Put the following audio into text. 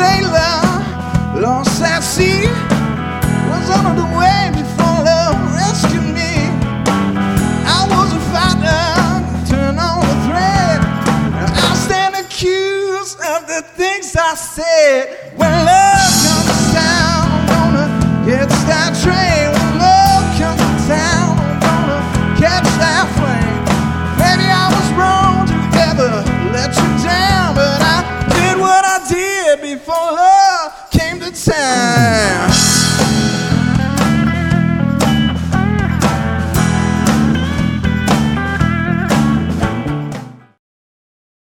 sailor lost at sea, was on the way before love rescued me. I was a fighter, turn on the thread. Now I stand accused of the things I said. When love